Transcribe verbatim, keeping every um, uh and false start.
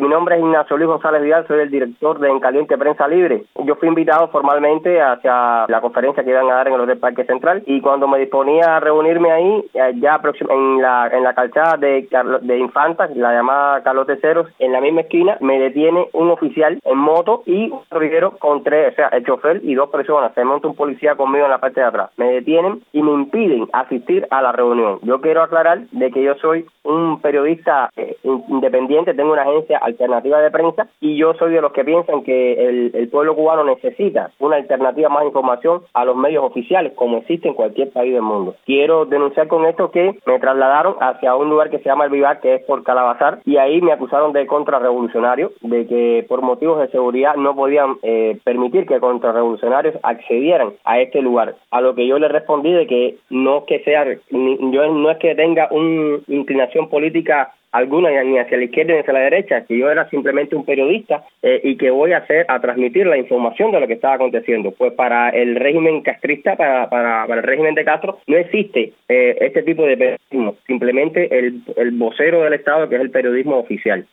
nombre es Ignacio Luis González Vidal, soy el director de En Caliente Prensa Libre. Yo fui invitado formalmente hacia la conferencia que iban a dar en el Hotel Parque Central y cuando me disponía a reunirme ahí, ya en la en la calzada de, de Infantas, la llamada Carlos Terceros, en la misma esquina, me detiene un oficial en moto y un patrullero con tres, o sea, el chofer y dos personas. Se monta un policía conmigo en la parte de atrás. Me detienen y me impiden asistir a la reunión. Yo quiero aclarar de que yo soy un periodista eh, independiente, tengo una agencia alternativa de prensa y yo soy de los que piensan que el, el pueblo cubano necesita una alternativa más información a los medios oficiales, como existe en cualquier país del mundo. Quiero denunciar con esto que me trasladaron hacia un lugar que se llama El Vivar, que es por Calabazar, y ahí me acusaron de contrarrevolucionario, de que por motivos de seguridad no podían eh, permitir que contrarrevolucionarios accedieran a este lugar. A lo que yo le respondí de que no es que sea, ni, yo no es que tenga una inclinación política alguna ni hacia la izquierda ni hacia la derecha, que yo era simplemente un periodista eh, y que voy a hacer a transmitir la información de lo que estaba aconteciendo. Pues para el régimen castrista, para, para, para el régimen de Castro, no existe eh, este tipo de periodismo, simplemente el, el vocero del Estado, que es el periodismo oficial.